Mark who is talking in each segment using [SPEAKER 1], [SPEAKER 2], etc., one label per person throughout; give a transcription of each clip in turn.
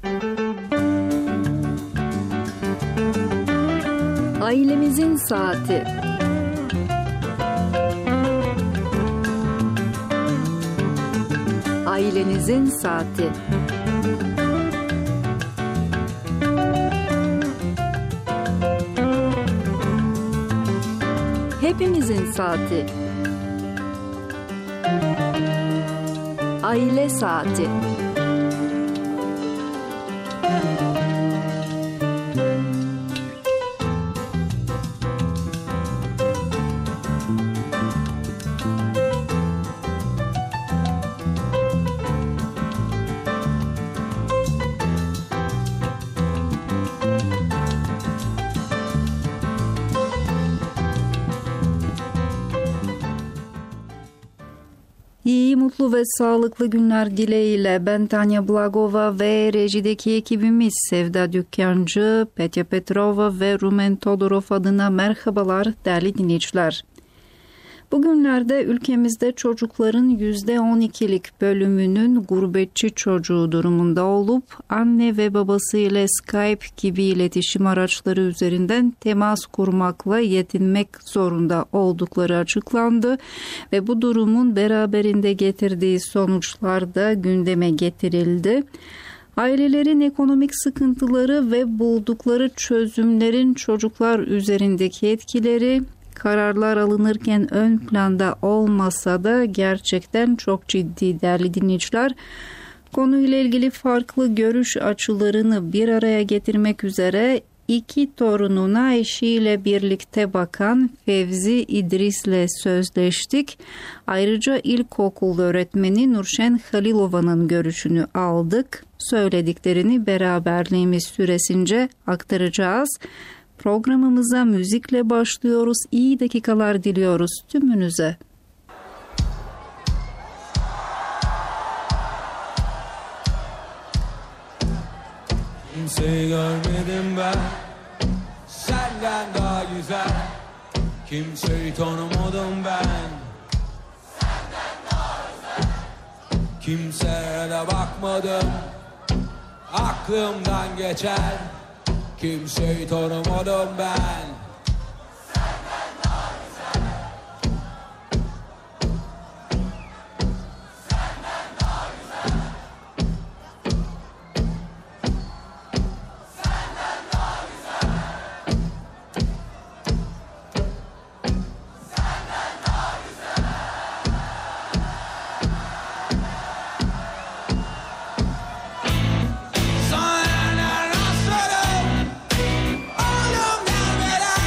[SPEAKER 1] Ailemizin saati. Ailenizin saati. Hepimizin saati. Aile saati. İyi, mutlu ve sağlıklı günler dileğiyle ben Tanya Blagova ve rejideki ekibimiz Sevda Dükkancı, Petya Petrova ve Rumen Todorov adına merhabalar değerli dinleyiciler. Bugünlerde ülkemizde çocukların %12'lik bölümünün gurbetçi çocuğu durumunda olup anne ve babası ile Skype gibi iletişim araçları üzerinden temas kurmakla yetinmek zorunda oldukları açıklandı ve bu durumun beraberinde getirdiği sonuçlar da gündeme getirildi. Ailelerin ekonomik sıkıntıları ve buldukları çözümlerin çocuklar üzerindeki etkileri kararlar alınırken ön planda olmasa da gerçekten çok ciddi değerli dinleyiciler. Konuyla ilgili farklı görüş açılarını bir araya getirmek üzere iki torununa eşiyle birlikte bakan Fevzi İdris'le sözleştik. Ayrıca ilkokul öğretmeni Nurşen Halilova'nın görüşünü aldık. Söylediklerini beraberliğimiz süresince aktaracağız. Programımıza müzikle başlıyoruz. İyi dakikalar diliyoruz tümünüze.
[SPEAKER 2] Kimseyi görmedim ben senden daha güzel. Kimseyi tanımadım ben senden daha güzel. Kimseye de bakmadım, aklımdan geçer. Kimseyi tanımadım ben senden daha güzel. Senden daha güzel. Senden daha güzel. Senden daha güzel. Sana nereden rastladım? Oğlum gelmeden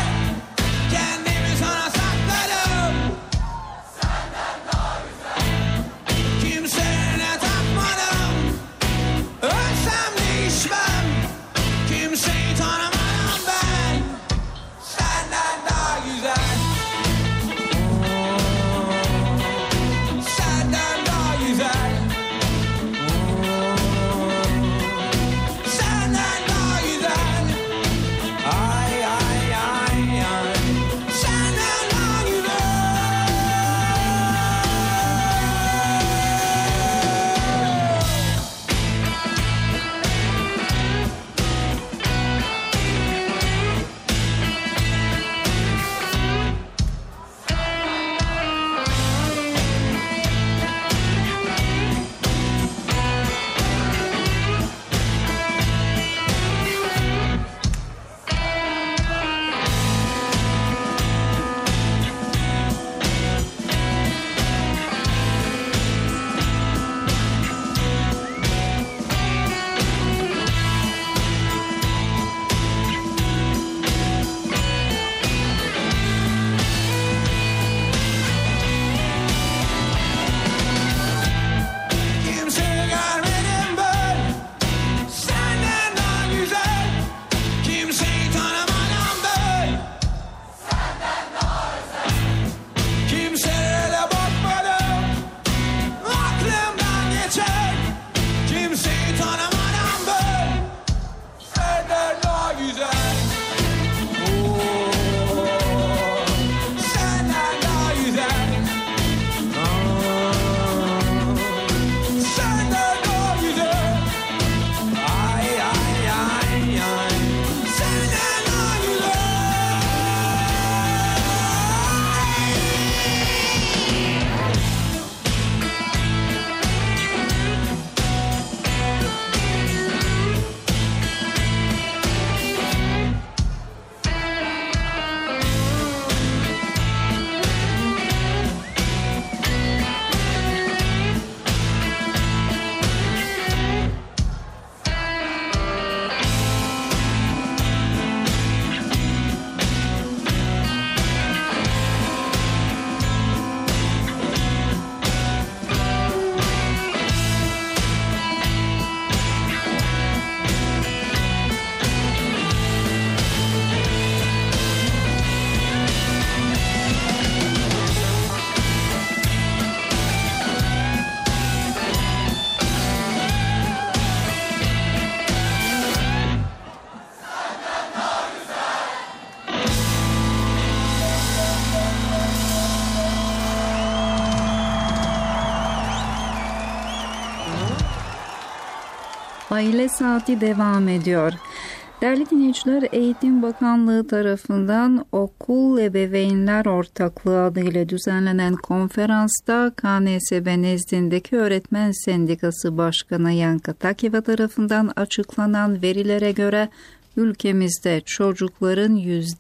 [SPEAKER 1] Aile Saati devam ediyor. Değerli dinleyiciler, Eğitim Bakanlığı tarafından Okul Ebeveynler Ortaklığı adıyla düzenlenen konferansta KNSB nezdindeki Öğretmen Sendikası Başkanı Yanka Takeva tarafından açıklanan verilere göre ülkemizde çocukların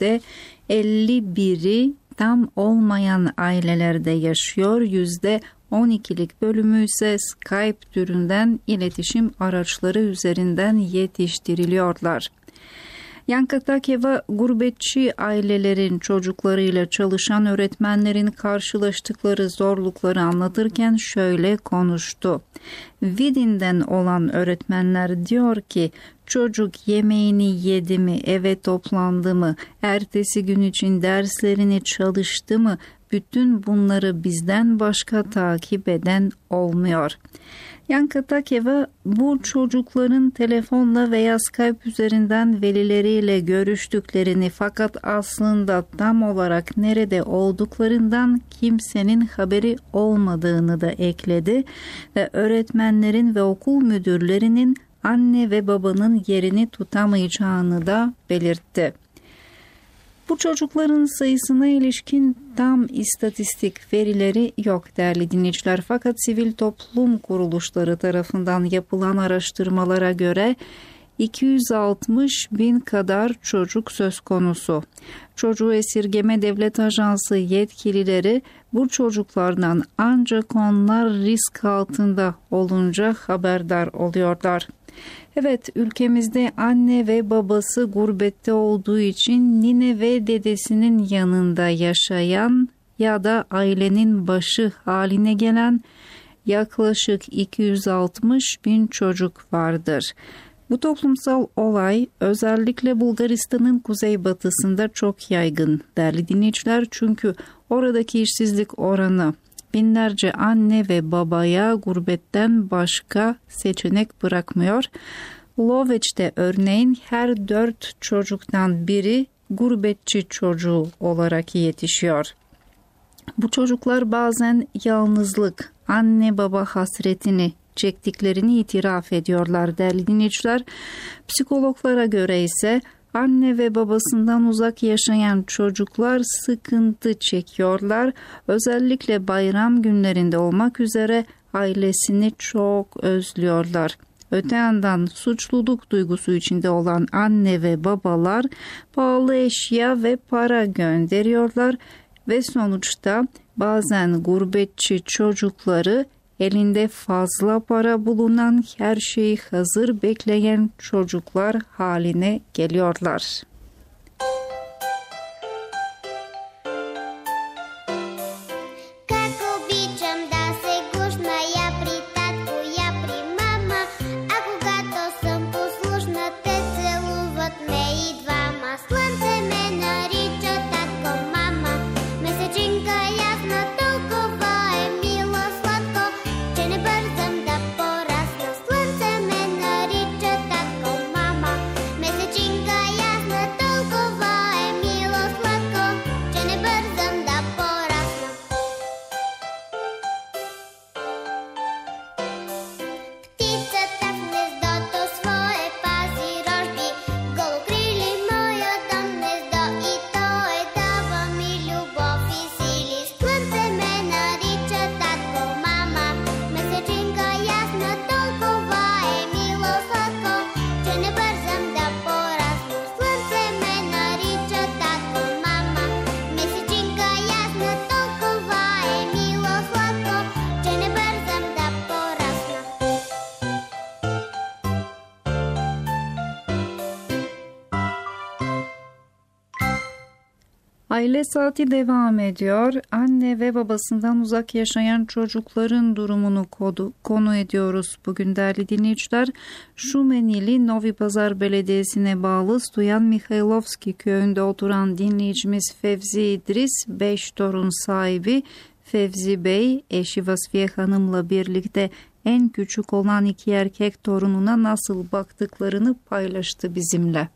[SPEAKER 1] %51'i tam olmayan ailelerde yaşıyor, %12'lik bölümü ise Skype türünden iletişim araçları üzerinden yetiştiriliyorlar. Yanka Takeva, gurbetçi ailelerin çocuklarıyla çalışan öğretmenlerin karşılaştıkları zorlukları anlatırken şöyle konuştu. Vidin'den olan öğretmenler diyor ki, çocuk yemeğini yedi mi, eve toplandı mı, ertesi gün için derslerini çalıştı mı, bütün bunları bizden başka takip eden olmuyor. Yanka Takeva, bu çocukların telefonla veya Skype üzerinden velileriyle görüştüklerini fakat aslında tam olarak nerede olduklarından kimsenin haberi olmadığını da ekledi ve öğretmenlerin ve okul müdürlerinin anne ve babanın yerini tutamayacağını da belirtti. Bu çocukların sayısına ilişkin tam istatistik verileri yok değerli dinleyiciler, fakat sivil toplum kuruluşları tarafından yapılan araştırmalara göre 260 bin kadar çocuk söz konusu. Çocuğu Esirgeme Devlet Ajansı yetkilileri bu çocuklardan ancak onlar risk altında olunca haberdar oluyorlar. Evet, ülkemizde anne ve babası gurbette olduğu için nine ve dedesinin yanında yaşayan ya da ailenin başı haline gelen yaklaşık 260 bin çocuk vardır. Bu toplumsal olay özellikle Bulgaristan'ın kuzeybatısında çok yaygın değerli dinleyiciler, çünkü oradaki işsizlik oranı binlerce anne ve babaya gurbetten başka seçenek bırakmıyor. Loveç'te örneğin her 4 çocuktan biri gurbetçi çocuğu olarak yetişiyor. Bu çocuklar bazen yalnızlık, anne baba hasretini çektiklerini itiraf ediyorlar değerli dinleyiciler. Psikologlara göre ise anne ve babasından uzak yaşayan çocuklar sıkıntı çekiyorlar. Özellikle bayram günlerinde olmak üzere ailesini çok özlüyorlar. Öte yandan suçluluk duygusu içinde olan anne ve babalar pahalı eşya ve para gönderiyorlar ve sonuçta bazen gurbetçi çocukları elinde fazla para bulunan, her şeyi hazır bekleyen çocuklar haline geliyorlar. Aile Saati devam ediyor. Anne ve babasından uzak yaşayan çocukların durumunu konu ediyoruz bugün değerli dinleyiciler. Şumenili Novi Pazar Belediyesi'ne bağlı Stoyan Mihailovski köyünde oturan dinleyicimiz Fevzi İdris, 5 torun sahibi. Fevzi Bey, eşi Vasfiye Hanım'la birlikte en küçük olan 2 erkek torununa nasıl baktıklarını paylaştı bizimle.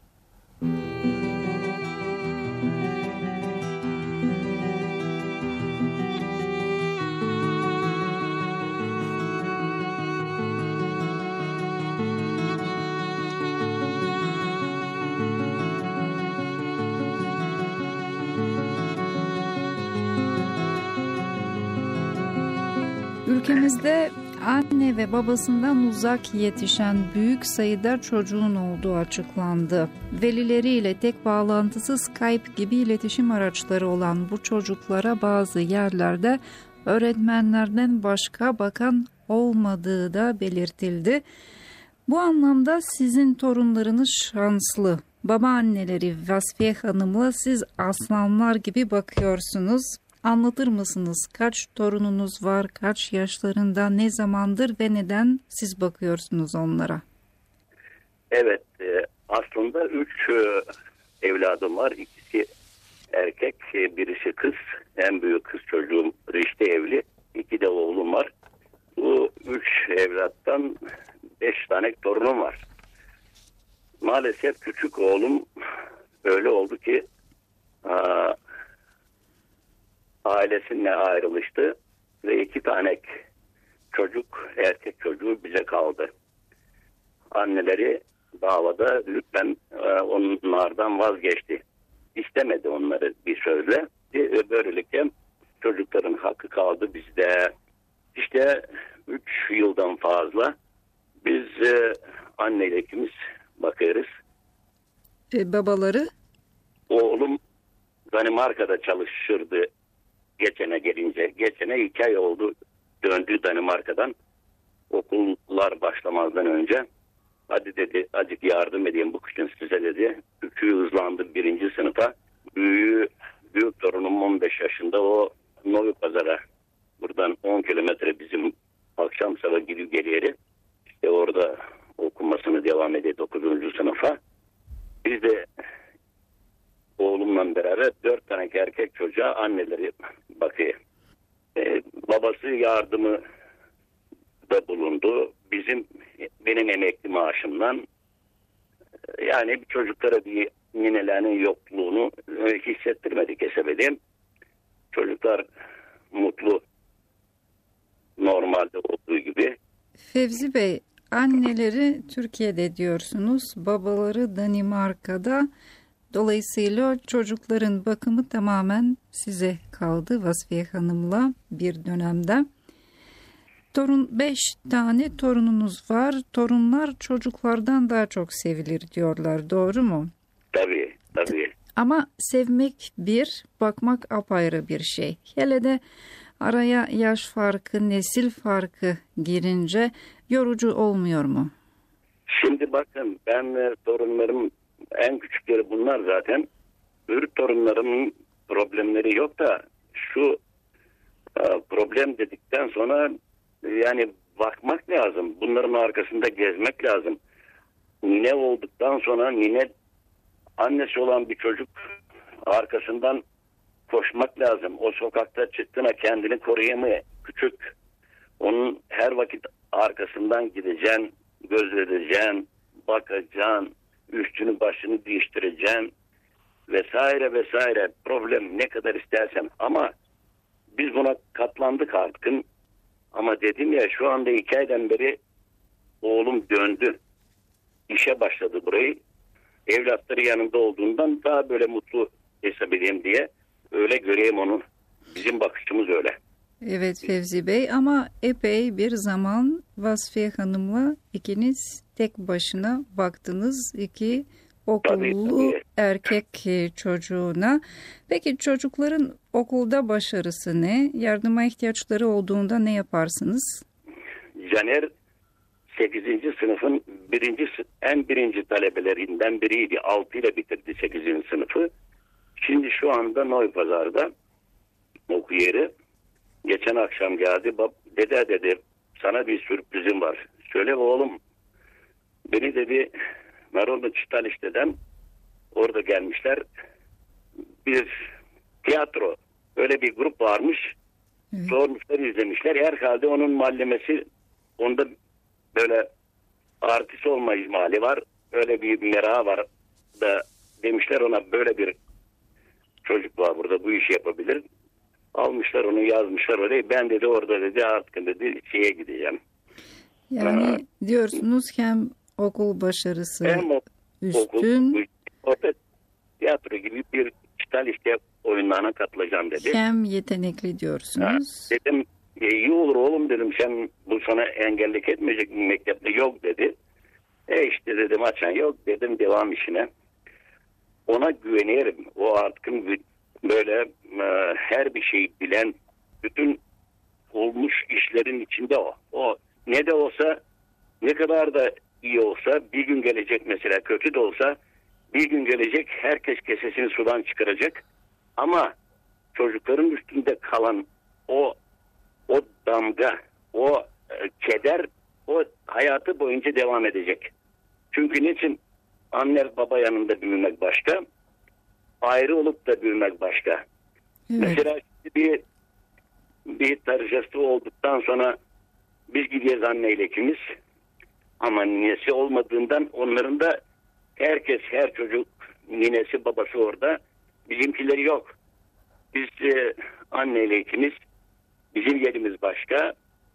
[SPEAKER 1] Ülkemizde anne ve babasından uzak yetişen büyük sayıda çocuğun olduğu açıklandı. Velileriyle tek bağlantısı Skype gibi iletişim araçları olan bu çocuklara bazı yerlerde öğretmenlerden başka bakan olmadığı da belirtildi. Bu anlamda sizin torunlarınız şanslı. Babaanneleri Vasfiye Hanım'la siz aslanlar gibi bakıyorsunuz. Anlatır mısınız? Kaç torununuz var? Kaç yaşlarında? Ne zamandır ve neden siz bakıyorsunuz onlara?
[SPEAKER 3] Evet, aslında 3 evladım var. İkisi erkek, birisi kız. En büyük kız çocuğum Rişte evli. 2 de oğlum var. Bu 3 evlattan 5 tane torunum var. Maalesef küçük oğlum öyle oldu ki ailesiyle ayrılıştı ve 2 tane çocuk, erkek çocuğu bize kaldı. Anneleri davada lütfen onlardan vazgeçti. İstemedi onları bir sözle. Böylelikle çocukların hakkı kaldı bizde. İşte 3 yıldan fazla biz anneyle ikimiz bakıyoruz.
[SPEAKER 1] Babaları?
[SPEAKER 3] Oğlum Danimarka'da çalışırdı geçene gelince. Geçene 2 ay oldu döndü Danimarka'dan. Okullar başlamazdan önce. Hadi dedi azıcık yardım edeyim bu kışın size dedi. Küçüğü hızlandı 1. sınıfa. Büyük torunum 15 yaşında, o Novi Pazar'a buradan 10 kilometre bizim akşam sabah gidip geliyor. İşte orada okumasını devam ediyor 9. sınıfa. Biz de oğlumla beraber 4 tane erkek çocuğa anneleri bakıyor. Babası yardımı da bulundu. Benim emekli maaşımdan, yani çocuklara bir ninelerinin yokluğunu hissettirmedik hesabedeyim. Çocuklar mutlu, normalde olduğu gibi.
[SPEAKER 1] Fevzi Bey, anneleri Türkiye'de diyorsunuz, babaları Danimarka'da. Dolayısıyla çocukların bakımı tamamen size kaldı Vasfiye Hanım'la bir dönemde. 5 tane torununuz var. Torunlar çocuklardan daha çok sevilir diyorlar. Doğru mu?
[SPEAKER 3] Tabii.
[SPEAKER 1] Ama sevmek bir, bakmak apayrı bir şey. Hele de araya yaş farkı, nesil farkı girince yorucu olmuyor mu?
[SPEAKER 3] Şimdi bakın, ben torunlarım en küçükleri bunlar zaten. Öbür torunlarımın problemleri yok da şu problem dedikten sonra yani bakmak lazım. Bunların arkasında gezmek lazım. Ne olduktan sonra annesi olan bir çocuk arkasından koşmak lazım. O sokakta çıktığına kendini koruyamıyor. Küçük. Onun her vakit arkasından gideceksin, gözledeceksin, bakacaksın, üstünü başını değiştireceksin vesaire. Problem ne kadar istersen, ama biz buna katlandık artık. Ama dedim ya, şu anda 2 aydan beri oğlum döndü. İşe başladı burayı. Evlatları yanında olduğundan daha böyle mutlu hesap edeyim diye öyle göreyim onu. Bizim bakışımız öyle.
[SPEAKER 1] Evet Fevzi Bey, ama epey bir zaman Vasfiye Hanım'la ikiniz tek başına baktınız 2 okullu
[SPEAKER 3] Tabii.
[SPEAKER 1] erkek çocuğuna. Peki çocukların okulda başarısı ne? Yardıma ihtiyaçları olduğunda ne yaparsınız?
[SPEAKER 3] Caner 8. sınıfın birinci talebelerinden biriydi. 6 ile bitirdi 8. sınıfı. Şimdi şu anda Novi Pazar'da okuyor. Geçen akşam geldi. Dede dedi, sana bir sürprizim var. Söyle oğlum. Beni dedi Marollu Çitalişte'den orada gelmişler. Bir tiyatro. Öyle bir grup varmış.
[SPEAKER 1] Evet.
[SPEAKER 3] Sormuşlar, izlemişler. Herhalde onun mallemesi, onda böyle artist olma ihtimali var. Öyle bir merakı var da demişler ona, böyle bir çocuk var burada, bu işi yapabilir. Almışlar onu, yazmışlar oraya. Ben dedi orada dedi artık dedi şeye gideceğim.
[SPEAKER 1] Yani diyorsunuz hem okul başarısı
[SPEAKER 3] hem
[SPEAKER 1] üstün,
[SPEAKER 3] orada tiyatro gibi bir Çitalişte oyunlarına katılacağım dedi.
[SPEAKER 1] hem yetenekli diyorsunuz.
[SPEAKER 3] Dedim iyi olur oğlum dedim, sen bu sana engellik etmeyecek mi mektepte? Yok dedi. İşte dedim açan yok dedim, devam işine. Ona güvenirim. O artık böyle her bir şeyi bilen, bütün olmuş işlerin içinde o. O ne de olsa, ne kadar da iyi olsa bir gün gelecek, mesela kötü de olsa bir gün gelecek, herkes kesesini sudan çıkaracak. Ama çocukların üstünde kalan o damga, o keder, o hayatı boyunca devam edecek. Çünkü niçin? Anne baba yanında büyümek başka, ayrı olup da büyümek başka. Evet. Mesela bir tarihçesi olduktan sonra biz gidiyoruz anneyle ikimiz. Ama ninesi olmadığından onların da her çocuk ninesi babası orada. Bizimkileri yok. Biz anneyle ikimiz, bizim yerimiz başka.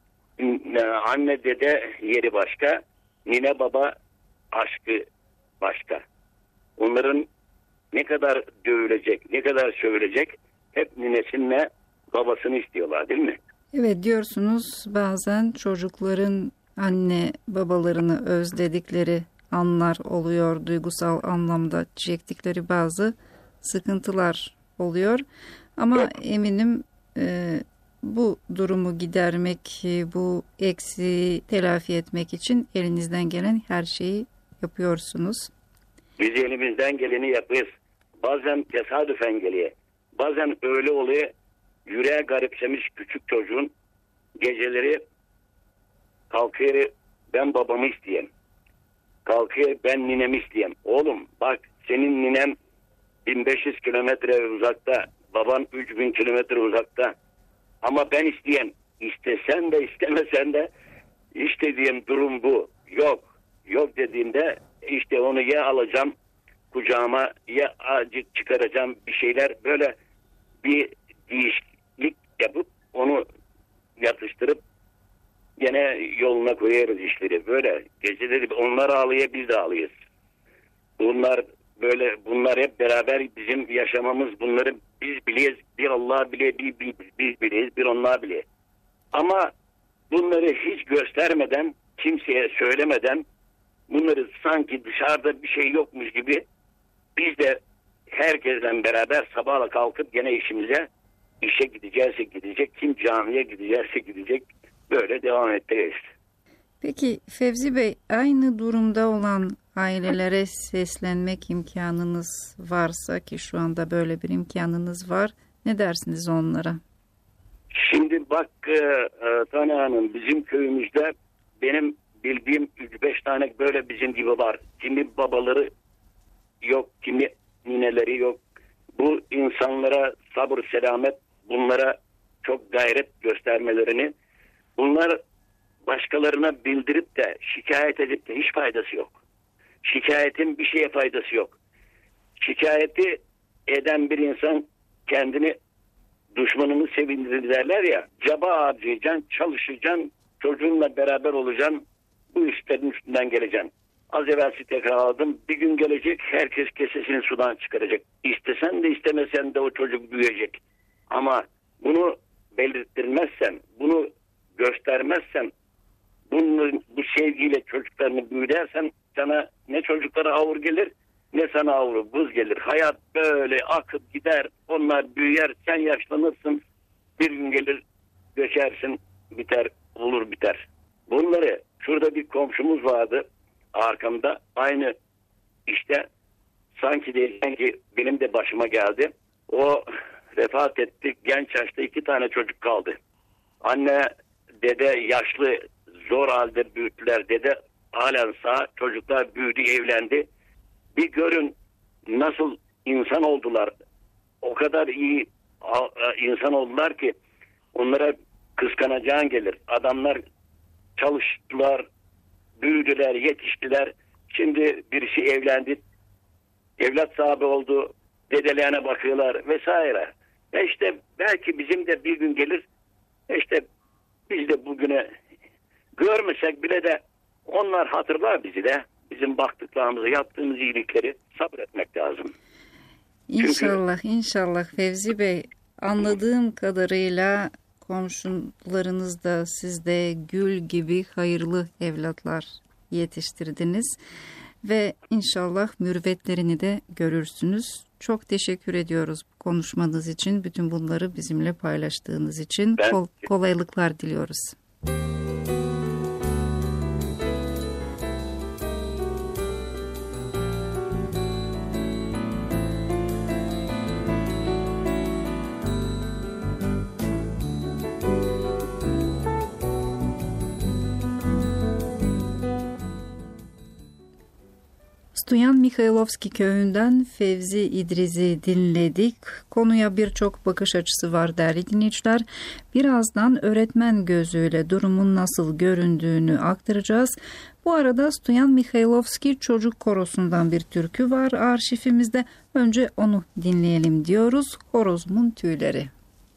[SPEAKER 3] Anne dede yeri başka. Nine baba aşkı başka. Onların ne kadar dövülecek, ne söyleyecek, hep ninesinle babasını istiyorlar, değil mi?
[SPEAKER 1] Evet, diyorsunuz bazen çocukların anne babalarını özledikleri anlar oluyor. Duygusal anlamda çektikleri bazı sıkıntılar oluyor. Ama evet, eminim bu durumu gidermek, bu eksiği telafi etmek için elinizden gelen her şeyi yapıyorsunuz.
[SPEAKER 3] Biz elimizden geleni yapıyoruz. Bazen tesadüfen geliyor. Bazen öyle oluyor. Yüreğe garipsemiş küçük çocuğun geceleri kalkıyor, ben babamı isteyeyim. Kalkıyor, ben ninemi isteyeyim. Oğlum bak, senin ninen 1500 kilometre uzakta, baban 3000 kilometre uzakta. Ama ben isteyeyim. İstesen de istemesen de işte diyeyim, durum bu. Yok dediğimde işte onu ya alacağım kucağıma, ya acık çıkaracağım, bir şeyler böyle bir değişiklik yapıp onu yatıştırıp gene yoluna koyarız işleri. Böyle geceleri onlar ağlıyor, biz de ağlıyoruz. Bunlar hep beraber bizim yaşamamız, bunları biz biliyoruz. Bir Allah bile, biz biliyoruz, bir onlar bile. Ama bunları hiç göstermeden, kimseye söylemeden, bunları sanki dışarıda bir şey yokmuş gibi biz de herkesten beraber sabahla kalkıp gene işe gidecek, kim camiye gidecek, böyle devam edeceğiz.
[SPEAKER 1] Peki Fevzi Bey, aynı durumda olan ailelere seslenmek imkanınız varsa, ki şu anda böyle bir imkanınız var, ne dersiniz onlara?
[SPEAKER 3] Şimdi bak Tane Hanım, bizim köyümüzde benim bildiğim 3-5 tane böyle bizim gibi var. Kimi babaları yok, kimi nineleri yok. Bu insanlara sabır, selamet, bunlara çok gayret göstermelerini, bunlar başkalarına bildirip de şikayet edip de hiç faydası yok. Şikayetin bir şeye faydası yok. Şikayeti eden bir insan kendini, düşmanını sevindirir derler ya, caba harcayacaksın, çalışacaksın, çocuğunla beraber olacaksın, bu işlerin üstünden geleceksin. Az evvel tekrarladım, bir gün gelecek, herkes kesesini sudan çıkaracak. İstesen de istemesen de o çocuk büyüyecek. Ama bunu belirttirmezsen, bunu göstermezsen, bu sevgiyle çocuklarını büyüdersen, sana ne çocuklara ağır gelir, ne sana ağır buz gelir. Hayat böyle akıp gider, onlar büyür, sen yaşlanırsın, bir gün gelir, göçersin, biter, olur biter. Bunları, şurada bir komşumuz vardı arkamda, aynı işte sanki benim de başıma geldi. O vefat etti, genç yaşta 2 tane çocuk kaldı. Anne, dede yaşlı, zor halde büyüttüler. Dede halen sağ, çocuklar büyüdü, evlendi. Bir görün nasıl insan oldular. O kadar iyi insan oldular ki onlara kıskanacağın gelir. Adamlar çalıştılar, büyüdüler, yetiştiler. Şimdi birisi evlendi, evlat sahibi oldu, dedelerine bakıyorlar vesaire. İşte belki bizim de bir gün gelir, işte biz de bugüne görmesek bile de onlar hatırlar bizi de. Bizim baktıklarımızı, yaptığımız iyilikleri sabretmek lazım.
[SPEAKER 1] İnşallah, inşallah Fevzi Bey. Anladığım kadarıyla komşularınız da siz de gül gibi hayırlı evlatlar yetiştirdiniz ve inşallah mürüvvetlerini de görürsünüz. Çok teşekkür ediyoruz konuşmanız için, bütün bunları bizimle paylaştığınız için. Kolaylıklar diliyoruz. Stoyan Mihailovski köyünden Fevzi İdriz'i dinledik. Konuya birçok bakış açısı var değerli dinleyiciler. Birazdan öğretmen gözüyle durumun nasıl göründüğünü aktaracağız. Bu arada Stoyan Mihailovski Çocuk Korosu'ndan bir türkü var arşivimizde. Önce onu dinleyelim diyoruz. Horozumun tüyleri.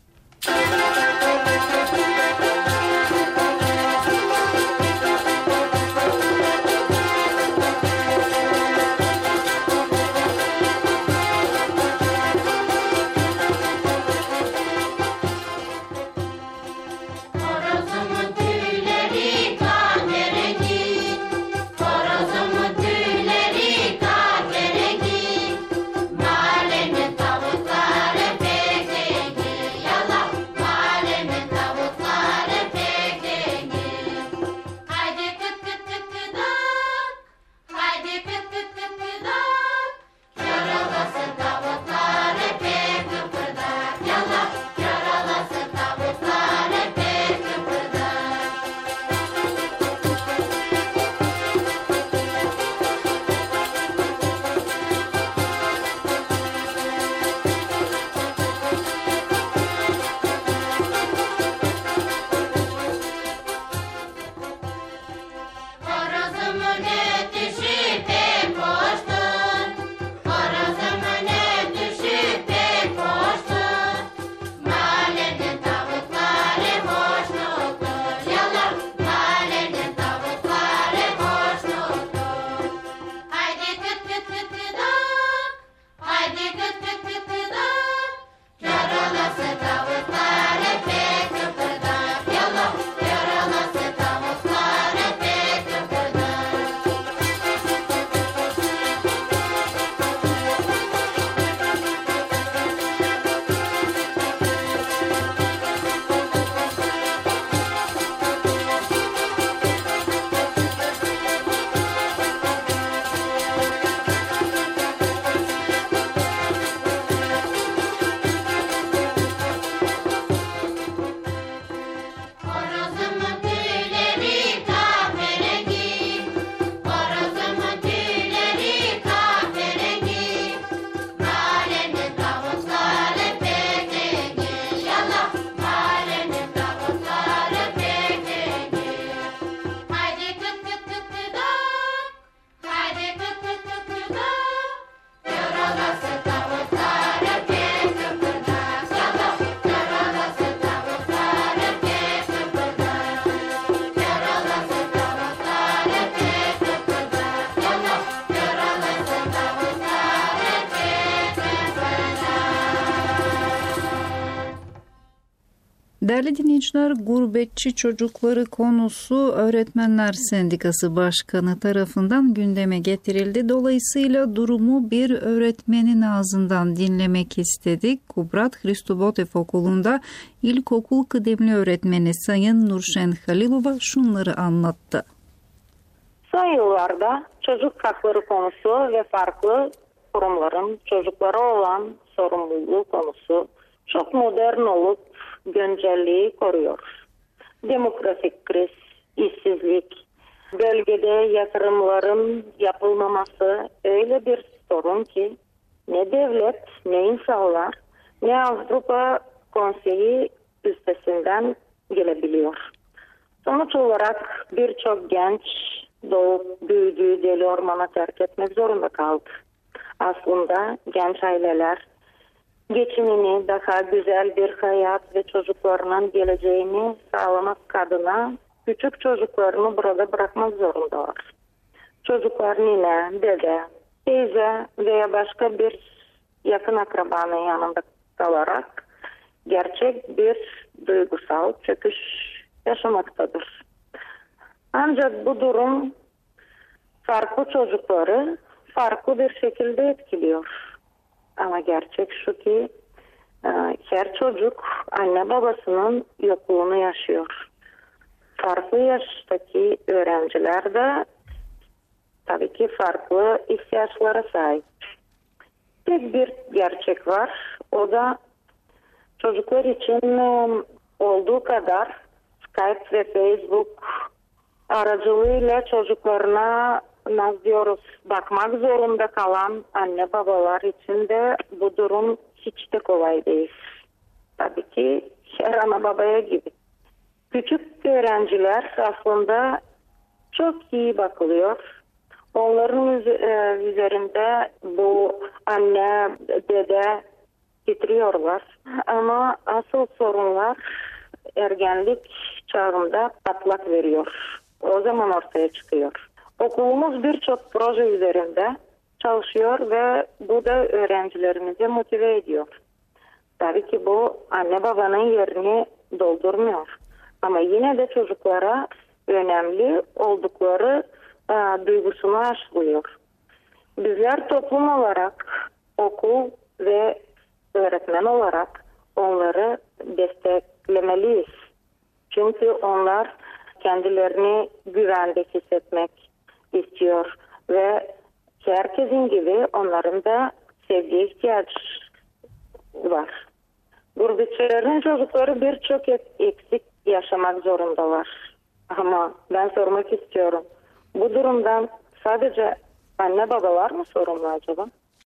[SPEAKER 1] Değerli dinleyiciler, gurbetçi çocukları konusu Öğretmenler Sendikası Başkanı tarafından gündeme getirildi. Dolayısıyla durumu bir öğretmenin ağzından dinlemek istedik. Kubrat Hristobotev Okulu'nda ilkokul kıdemli öğretmeni Sayın Nurşen Halilova şunları anlattı.
[SPEAKER 4] Son yıllarda çocuk hakları konusu ve farklı kurumların çocuklara olan sorumluluğu konusu çok modern olup güncelliği koruyor. Demografik kriz, işsizlik, bölgede yatırımların yapılmaması öyle bir sorun ki ne devlet, ne insanlar, ne Avrupa Konseyi üstesinden gelebiliyor. Sonuç olarak birçok genç doğup büyüdüğü deli ormana terk etmek zorunda kaldı. Aslında genç aileler geçimini, daha güzel bir hayat ve çocuklarının geleceğini sağlamak adına küçük çocuklarını burada bırakmak zorundalar. Çocuklar nine, dede, teyze veya başka bir yakın akrabanın yanında kalarak gerçek bir duygusal çöküş yaşamaktadır. Ancak bu durum farklı çocukları farklı bir şekilde etkiliyor. Ama gerçek şu ki her çocuk anne babasının yokluğunu yaşıyor. Farklı yaştaki öğrenciler de tabii ki farklı ihtiyaçlara sahip. Tek bir gerçek var. O da çocuklar için olduğu kadar Skype ve Facebook aracılığıyla çocuklarına nasıl diyoruz bakmak zorunda kalan anne babalar için de bu durum hiç de kolay değil. Tabii ki her ana babaya gibi. Küçük öğrenciler aslında çok iyi bakılıyor. Onların üzerinde bu anne, dede titriyorlar. Ama asıl sorunlar ergenlik çağında patlak veriyor. O zaman ortaya çıkıyor. Okulumuz birçok proje üzerinde çalışıyor ve bu da öğrencilerimizi motive ediyor. Tabii ki bu anne babanın yerini doldurmuyor. Ama yine de çocuklara önemli oldukları duygusunu aşılıyor. Bizler toplum olarak, okul ve öğretmen olarak onları desteklemeliyiz. Çünkü onlar kendilerini güvende hissetmek istiyor ve herkesin gibi onların da sevgiye ihtiyaç var. Gurbetçilerin çocukları birçok eksik yaşamak zorundalar. Ama ben sormak istiyorum. Bu durumdan sadece anne babalar mı sorumlu acaba?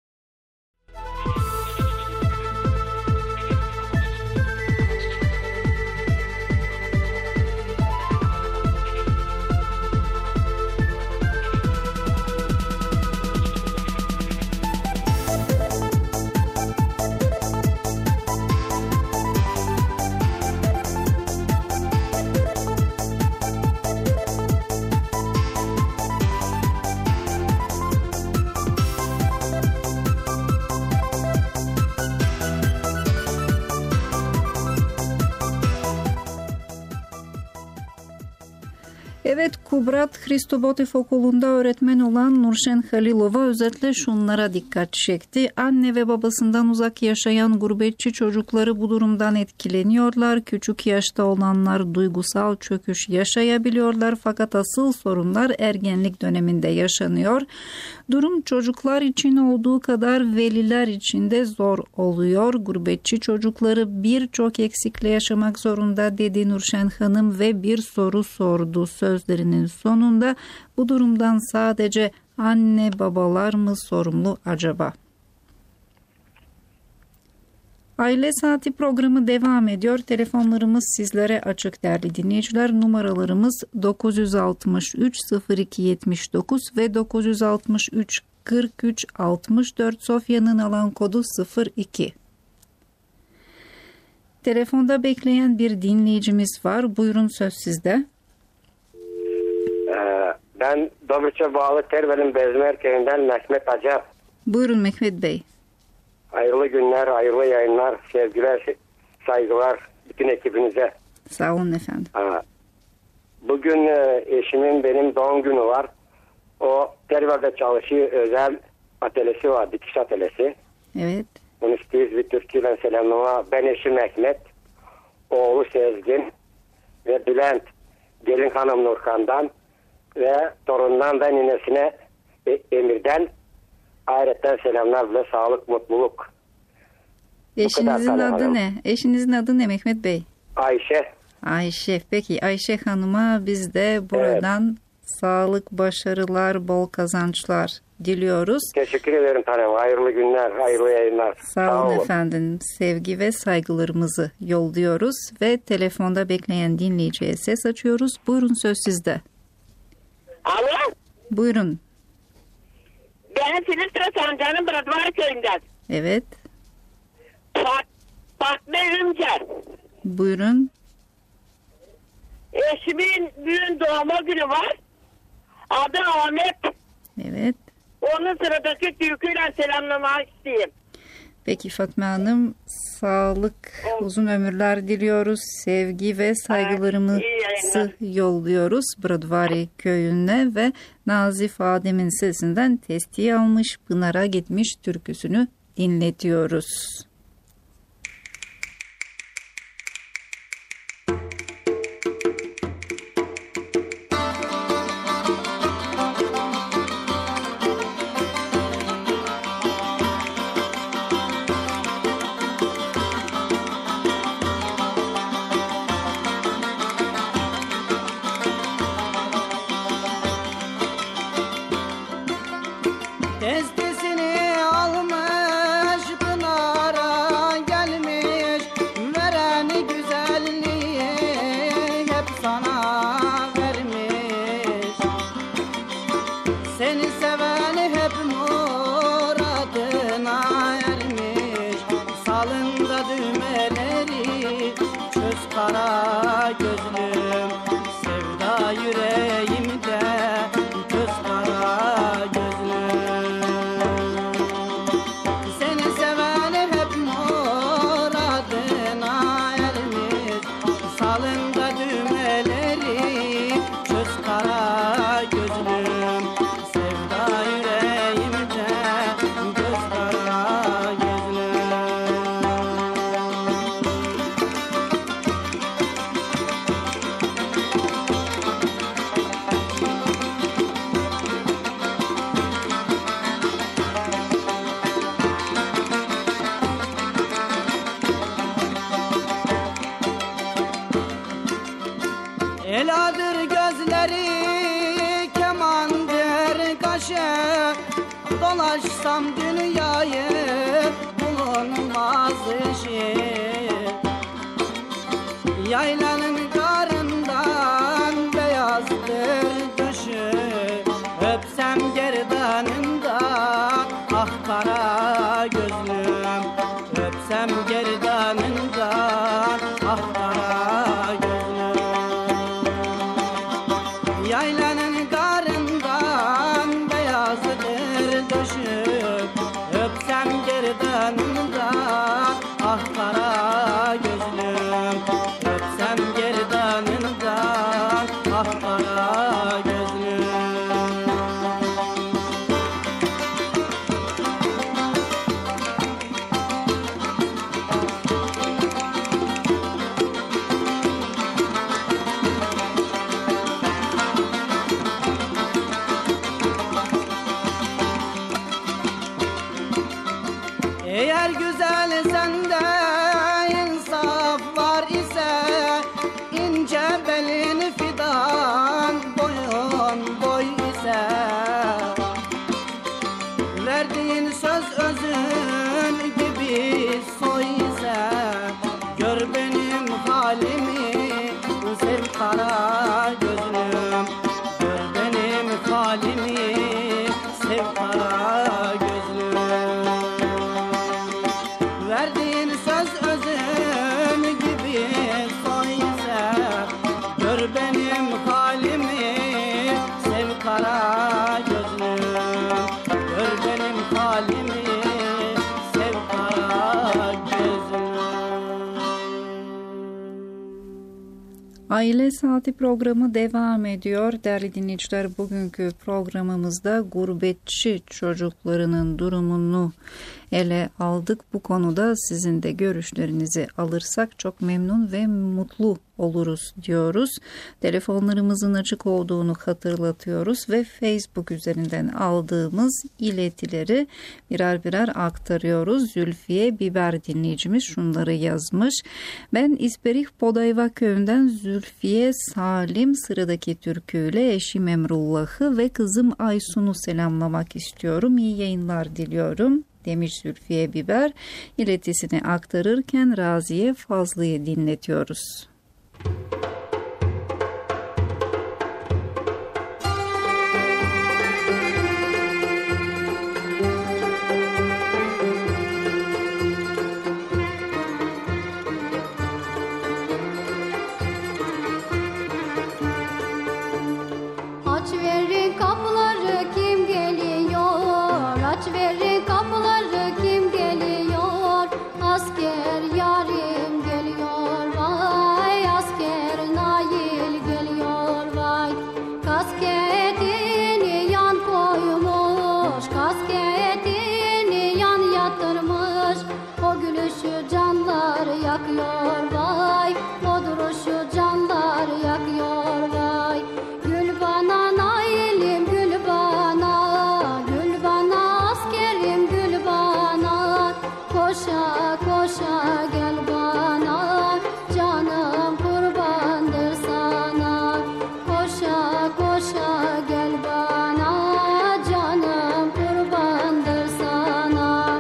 [SPEAKER 1] Evet, Kubrat Hristobotev Okulu'nda öğretmen olan Nurşen Halilova özetle şunlara dikkat çekti. Anne ve babasından uzak yaşayan gurbetçi çocukları bu durumdan etkileniyorlar. Küçük yaşta olanlar duygusal çöküş yaşayabiliyorlar fakat asıl sorunlar ergenlik döneminde yaşanıyor. Durum çocuklar için olduğu kadar veliler için de zor oluyor. Gurbetçi çocukları birçok eksikle yaşamak zorunda dedi Nurşen Hanım ve bir soru sordu. Sözlerinin sonunda bu durumdan sadece anne babalar mı sorumlu acaba? Aile Saati programı devam ediyor. Telefonlarımız sizlere açık değerli dinleyiciler. Numaralarımız 963 02 79 ve 963 43 64. Sofya'nın alan kodu 02. Telefonda bekleyen bir dinleyicimiz var. Buyurun, söz sizde.
[SPEAKER 5] Ben Dobruç'a bağlı Tervel'in Bezmer köyünden Mehmet Acap.
[SPEAKER 1] Buyurun Mehmet Bey.
[SPEAKER 5] Hayırlı günler, hayırlı yayınlar, sevgiler, saygılar bütün ekibinize.
[SPEAKER 1] Sağ olun efendim.
[SPEAKER 5] Bugün eşimin benim doğum günü var. O Tervel'de çalışıyor, özel atölyesi var, dikiş atölyesi.
[SPEAKER 1] Evet.
[SPEAKER 5] Onu istiyoruz bir Türkiye'den selamlama. Ben eşim Mehmet, oğlu Sezgin ve Bülent, gelin hanım Nurkan'dan ve torundan da ninesine Emir'den ayrıca selamlar ve sağlık, mutluluk.
[SPEAKER 1] Eşinizin adı ne? Eşinizin adı ne Mehmet Bey?
[SPEAKER 5] Ayşe.
[SPEAKER 1] Ayşe. Peki Ayşe Hanım'a biz de buradan sağlık, başarılar, bol kazançlar diliyoruz.
[SPEAKER 5] Teşekkür ederim tanem. Hayırlı günler, hayırlı yayınlar.
[SPEAKER 1] Sağ olun efendim. Sevgi ve saygılarımızı yolluyoruz ve telefonda bekleyen dinleyiciye ses açıyoruz. Buyurun, söz sizde.
[SPEAKER 6] Alo?
[SPEAKER 1] Buyurun.
[SPEAKER 6] Ben Silistra Sancağı'nın Bradvar köyünden.
[SPEAKER 1] Evet.
[SPEAKER 6] Fatma Ümcer.
[SPEAKER 1] Buyurun.
[SPEAKER 6] Eşimin bugün doğma günü var. Adı Ahmet.
[SPEAKER 1] Evet.
[SPEAKER 6] Onun sıradaki türküyle selamlamak isteyeyim.
[SPEAKER 1] Peki Fatma Hanım, sağlık, uzun ömürler diliyoruz. Sevgi ve saygılarımızı yolluyoruz Brodvari köyüne ve Nazif Adem'in sesinden Testiyi almış Pınar'a gitmiş türküsünü dinletiyoruz.
[SPEAKER 7] Testisini almış Pınar'a gelmiş, vereni güzelliği hep sana vermiş. Seni seveni hep muradına ermiş. Salında düğmeleri çöz kara gözlüm, sevda yüreğimde göz kara gözlüm. Eladır gözleri, kemandır kaşı, dolaşsam dünyayı bulunmaz işi. Yaylanın karından beyazdır dışı, öpsem gerdanından ah kara gözlüm, öpsem gerdanından ah kara gözlüm. Yaylanın karından beyazdır döşüm, öpsem gerdanından ah kara gözlüm, öpsem gerdanından ah kara gözlüm. Eğer güzel sende insaf var ise, ince belin fidan, boyun boy ise, verdiğin söz özün gibi soy ise, gör benim halimi sev kara gözlüm, gör benim halimi sev kara gözlüm. Verdiğin söz özüm gibi son ise, gör benim halimi sev kara gözlüm, gör benim halimi sev kara gözlüm.
[SPEAKER 1] Aile Saati programı devam ediyor. Değerli dinleyiciler, bugünkü programımızda gurbetçi çocuklarının durumunu ele aldık. Bu konuda sizin de görüşlerinizi alırsak çok memnun ve mutlu oluruz diyoruz. Telefonlarımızın açık olduğunu hatırlatıyoruz ve Facebook üzerinden aldığımız iletileri birer birer aktarıyoruz. Zülfiye Biber dinleyicimiz şunları yazmış. Ben İsperih Podayva köyünden Zülfiye Salim, sıradaki türküyle eşim Emrullah'ı ve kızım Aysun'u selamlamak istiyorum. İyi yayınlar diliyorum demiş Zülfiye Biber. İletisini aktarırken Raziye Fazlı'yı dinletiyoruz.
[SPEAKER 8] Aç verin kapıları kim geliyor? Aç verin kapıları kim geliyor? Bodruşu canlar yakıyor vay, bodruşu canlar yakıyor vay. Gül bana nailim gül bana, gül bana askerim gül bana. Koşa koşa gel bana, canım kurbandır sana. Koşa koşa gel bana, canım kurbandır sana.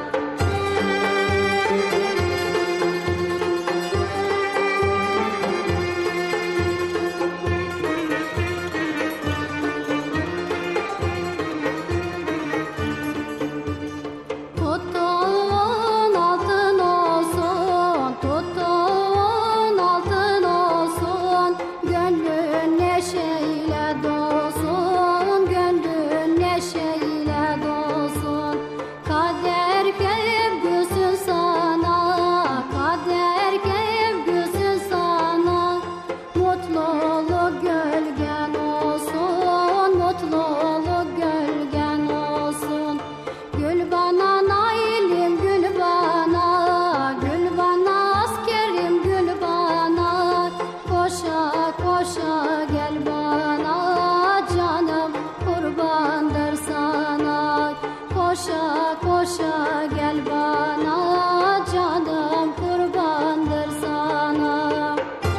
[SPEAKER 8] Tuttuğun altın olsun, tuttuğun altın olsun. Gönlün neşeyle dolsun, gönlün neşeyle dolsun. Kader keyif gülsün sana, kader keyif gülsün sana. Mutluluk gölgen olsun, mutluluk gölgen olsun. Gül bana nailim gül bana, gül bana askerim gül bana. Koşa koşa gel bana, canım kurbandır sana. Koşa koşa gel bana, canım kurbandır sana.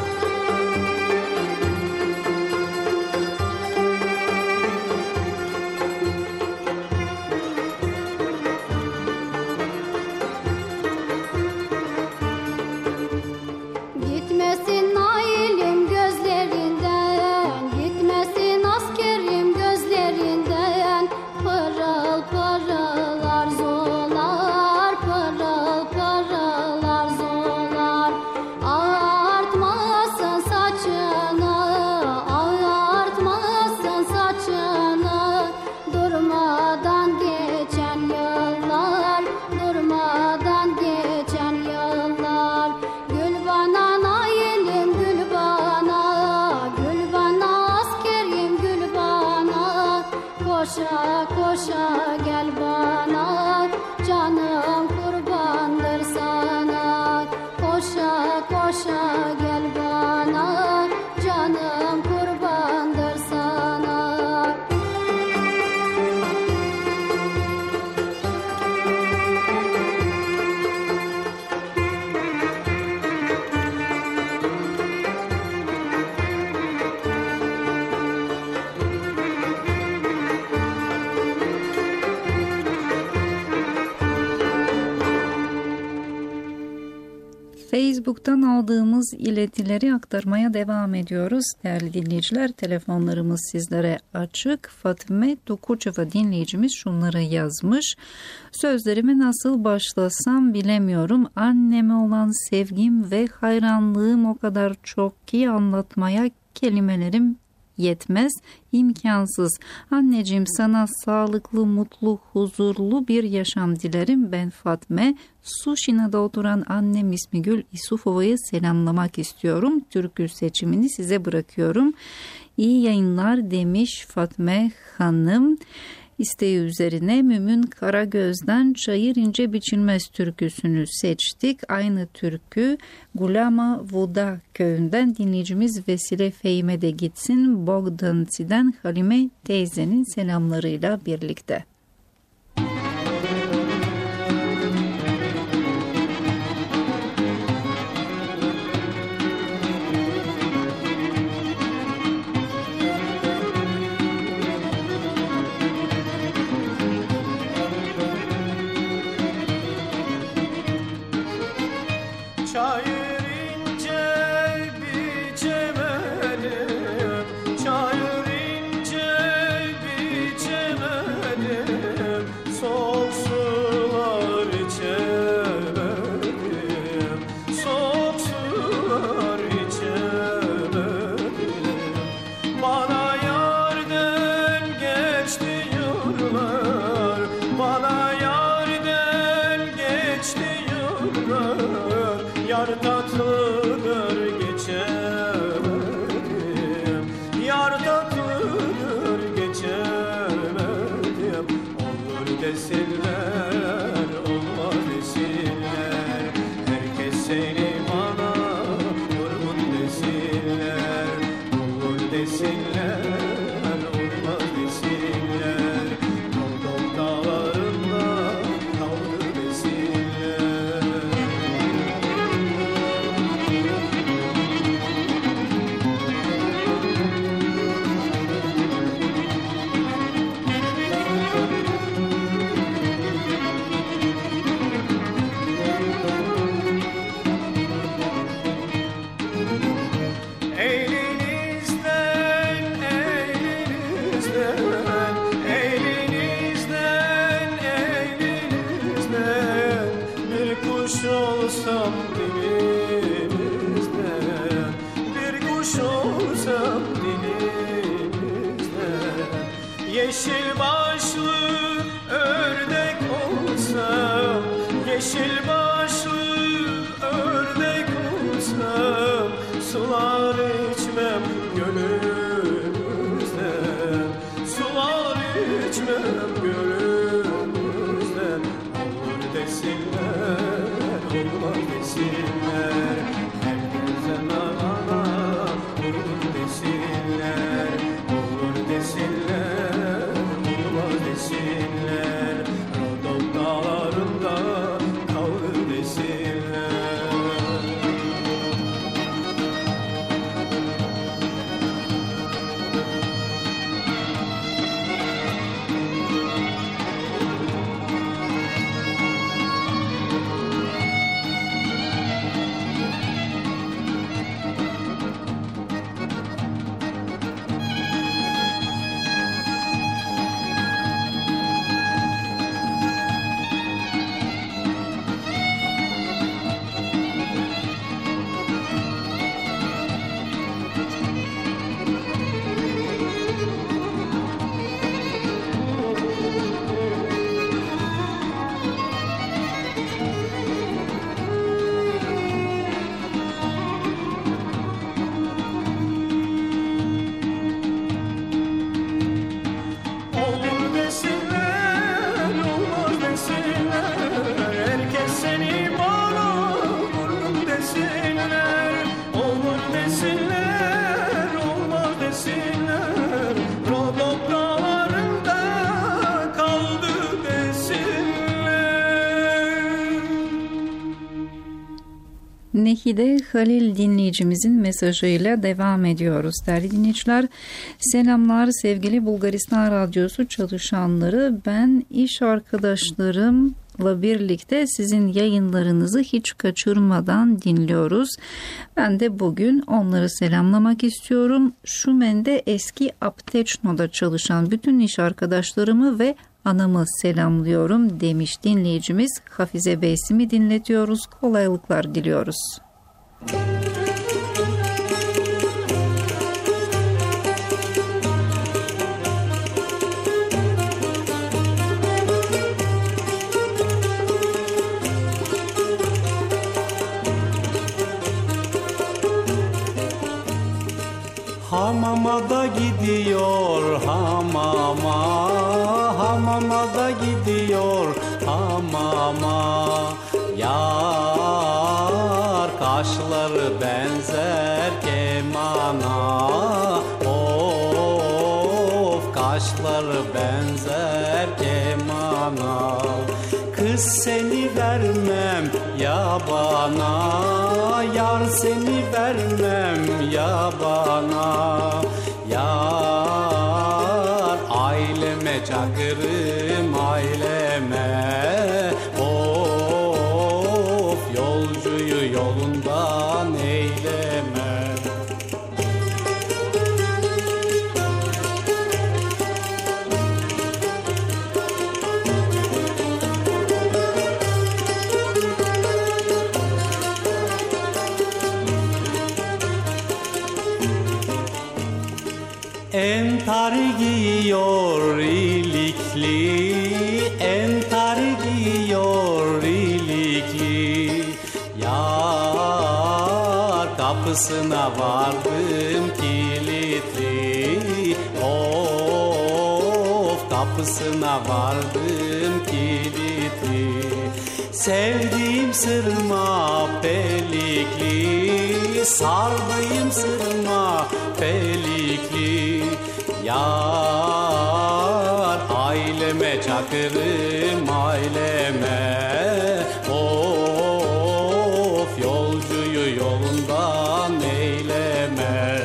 [SPEAKER 8] Gitmesin nailim gözlerinden, gitmesin askerim gözlerinden. Pırıl pırıl arzular, pırıl pırıl arzular. Ağartmasın saçını, ağartmasın saçını. Durmadan geçen yıllar, durmadan geçen yıllar. Gül bana nailim gül bana, gül bana askerim gül bana. Koşa koşa gel bana, canım kurbandır sana. Koşa koşa gel bana, canım kurbandır sana.
[SPEAKER 1] Facebook'tan aldığımız iletileri aktarmaya devam ediyoruz. Değerli dinleyiciler, telefonlarımız sizlere açık. Fatime Dokuçeva dinleyicimiz şunları yazmış. Sözlerime nasıl başlasam bilemiyorum. Anneme olan sevgim ve hayranlığım o kadar çok ki anlatmaya kelimelerim yetmez, imkansız. Anneciğim, sana sağlıklı, mutlu, huzurlu bir yaşam dilerim. Ben Fatme. Suşina'da oturan annem İsmigül İsufova'yı selamlamak istiyorum. Türkü seçimini size bırakıyorum. İyi yayınlar demiş Fatme Hanım. İsteği üzerine Mümin Karagöz'den Çayır İnce Biçilmez türküsünü seçtik. Aynı türkü Gulama Vuda köyünden dinleyicimiz Vesile Fehime de gitsin. Bogdantsi'den Halime teyzenin selamlarıyla birlikte.
[SPEAKER 9] Çayır ince biçemedim, çayır ince biçemedim, soğuk sular içemedim, soğuk sular içemedim. Bana yarden geçti yıllar, bana yarden geçti yıllar. Yar tatlıdır geçemedim, yar tatlıdır geçemedim. Olur desinler, olma desinler, olsam dilinizde, bir kuş olsam dilinizde, yeşil başlı ördek olsam, yeşil başlı ördek olsam, sular içmem gönlünüzden, sular içmem gönlünüzden. Olur desinler, olmaz desinler, herkese nana olur desinler, olur desinler, olmaz desinler, Rodop dağlarında kalır desinler. Olur desinler, olmaz desinler, herkes seni bana vurgun desinler. Olur desinler, olmaz desinler, Rodop dağlarında kaldı desinler.
[SPEAKER 1] Nehide Halil dinleyicimizin mesajıyla devam ediyoruz. Değerli dinleyiciler, selamlar sevgili Bulgaristan Radyosu çalışanları. Ben iş arkadaşlarımla birlikte sizin yayınlarınızı hiç kaçırmadan dinliyoruz. Ben de bugün onları selamlamak istiyorum. Şumen'de eski Apteçno'da çalışan bütün iş arkadaşlarımı ve anamı selamlıyorum demiş dinleyicimiz. Hafize Beysim'i dinletiyoruz. Kolaylıklar diliyoruz.
[SPEAKER 7] Hamama da gidiyor hamama, hamama da gidiyor hamama. Yar kaşları benzer kemana, of kaşları benzer kemana. Kız seni vermem ya bana, yar seni vermem ya bana. Yar aileme çakırım aileme, of yolcuyu yolundan eyleme. Entar giyiyor ilikli, entar giyiyor ilikli. Yar kapısına vardım kilitli, of kapısına vardım kilitli. Sevdiğim sırma pelikli, sardığım sırma pelikli. Yar aileme çakırım aileme, of yolcuyu yolundan eyleme.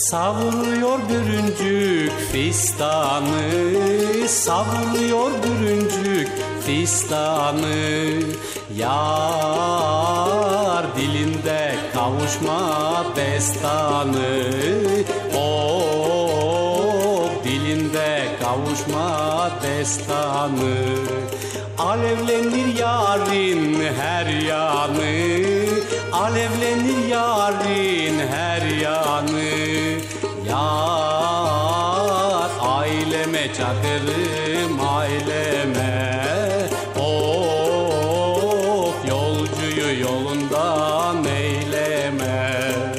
[SPEAKER 7] Savuruyor bürüncük fistanı, savuruyor bürüncük fistanı. Yar dilinde kavuşma destanı, dilinde kavuşma destanı. Alevlenir yarın her yanı, alevlenir yarın her yanı. Yar aileme çakırım aileme, of yolcuyu yolundan eyleme.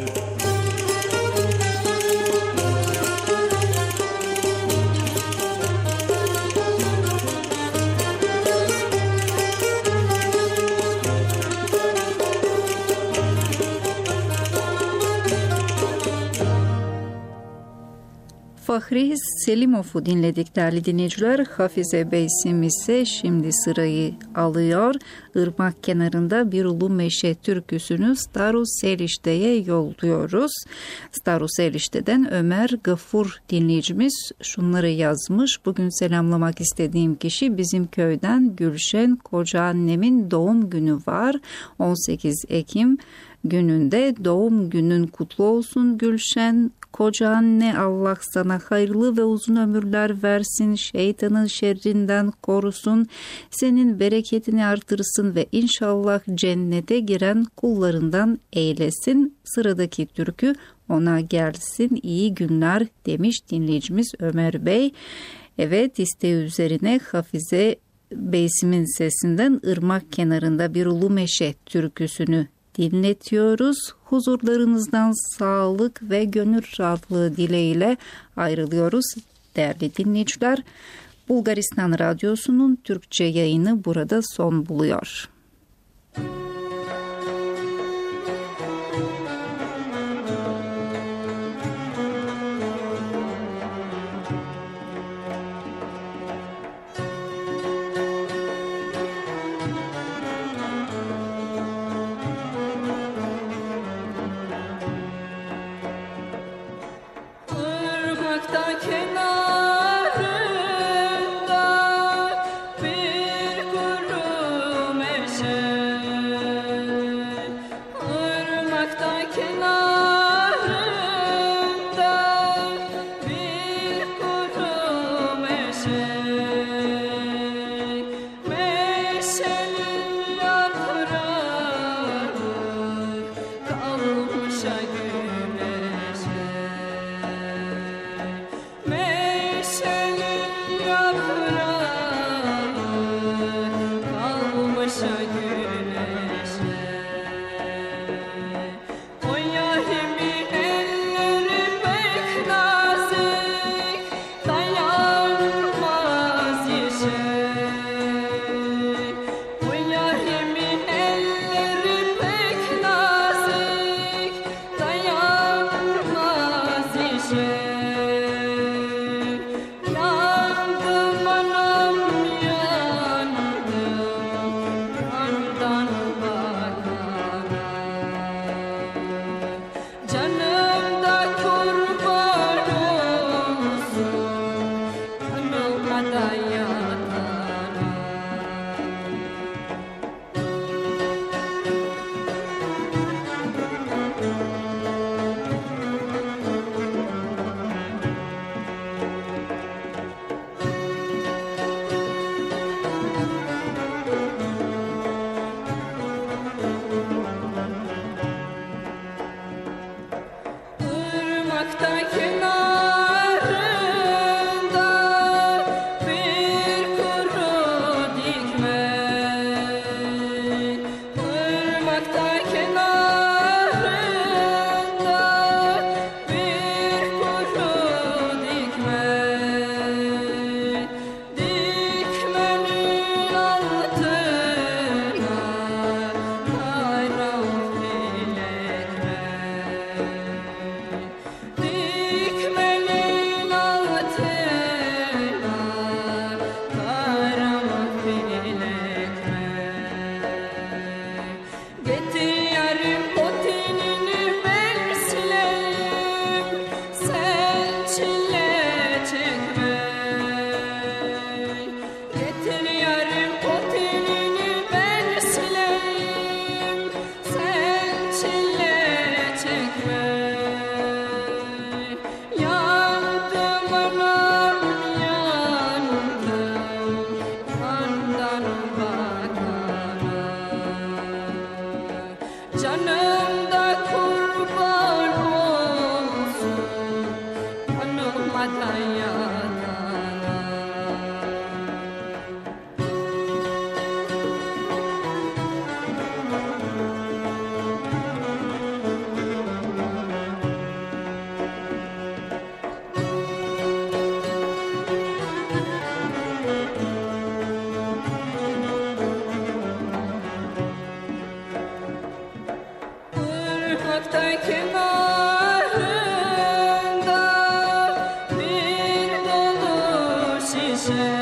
[SPEAKER 1] Fahri Selimov'u dinledik değerli dinleyiciler. Hafize Beysim ise şimdi sırayı alıyor. Irmak kenarında bir ulu meşe türküsünü Staru Selişte'ye yolluyoruz. Staru Selişte'den Ömer Gafur dinleyicimiz şunları yazmış. Bugün selamlamak istediğim kişi bizim köyden Gülşen koca annemin doğum günü var. 18 Ekim gününde doğum günün kutlu olsun Gülşen. Koca anne, Allah sana hayırlı ve uzun ömürler versin, şeytanın şerrinden korusun, senin bereketini artırsın ve inşallah cennete giren kullarından eylesin. Sıradaki türkü ona gelsin, iyi günler demiş dinleyicimiz Ömer Bey. Evet, isteği üzerine Hafize Beysim'in sesinden Irmak kenarında bir ulu meşe türküsünü dinletiyoruz. Huzurlarınızdan sağlık ve gönül rahatlığı dileğiyle ayrılıyoruz değerli dinleyiciler. Bulgaristan Radyosu'nun Türkçe yayını burada son buluyor.
[SPEAKER 8] Yandım ana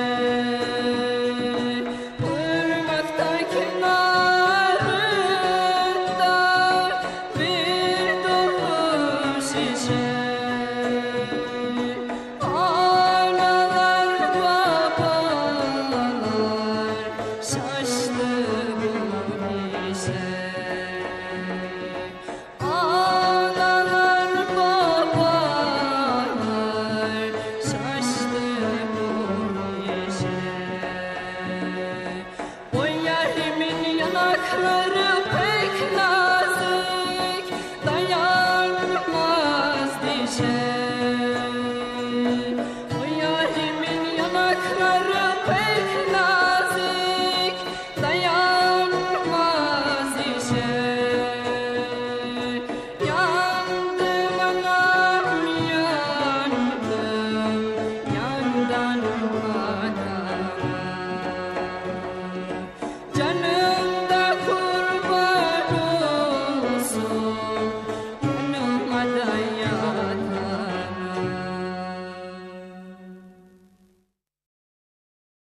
[SPEAKER 9] Irmakta kenarında bir dolu şişe. Analar babalar şaştı bu işe. Analar babalar şaştı bu işe. Oy yarimin yanakları